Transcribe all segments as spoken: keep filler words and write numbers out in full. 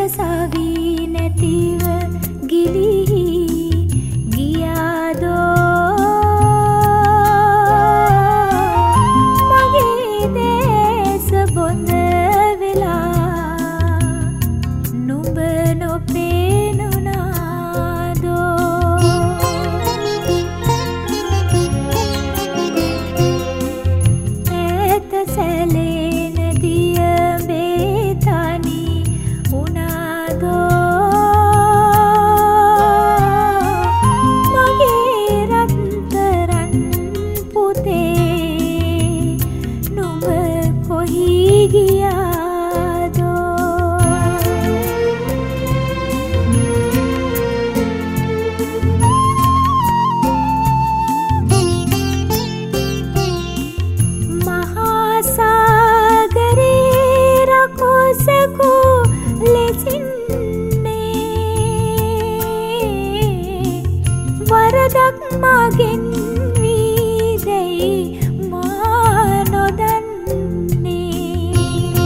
සවි නැතිව ගිලිහි ගියාදෝ මගේ දේශ බොඳ වෙලා නුඹ නොපේනුනාදෝ ඇත සැලෙන දිය බේතනි උනාදෝ මගේ රත්තරන් පුතේ නුඹ කොහි ගියාදෝ මහා සාගරේ රකුසකු ලෙසින්නේ වරදක් මගෙන් වීදැයි මා නොදන්නේ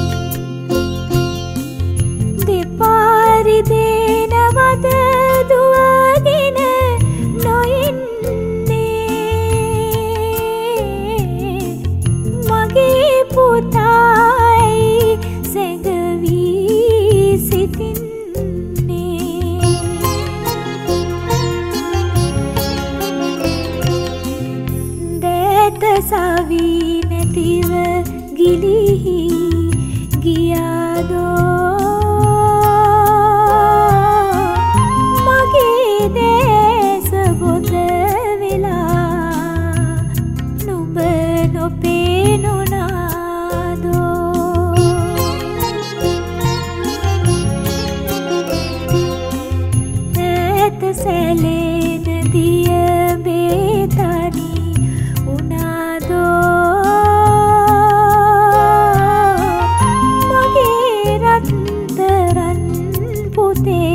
දෙපාරි දෙනවද දුවගෙන නොඉන්නේ මගේ පුතායි සැඟවී සිටින්නේ දෑත සවි නැතිව ගිලිහි ගියාදෝ මගේ දේශ බොඳ වෙලා නුඹ නොපේනුනාදෝ ඇත සැලෙන දිය බේතනි උනාදෝ මගේ රත්තරන් පුතේ